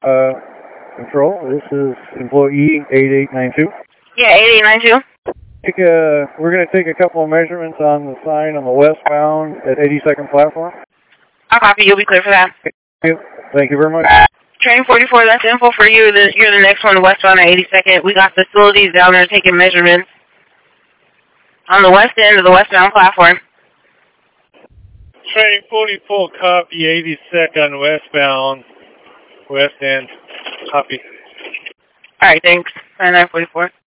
Control, this is employee 8892. Yeah, 8892. We're going to take a couple of measurements on the sign on the westbound at 82nd platform. I'll copy. You'll be clear for that. Thank you very much. Train 44, that's info for you. You're the next one westbound at 82nd. We got facilities down there taking measurements on the west end of the westbound platform. Train 44, copy, 82nd westbound, west end, copy. All right, thanks. 9944.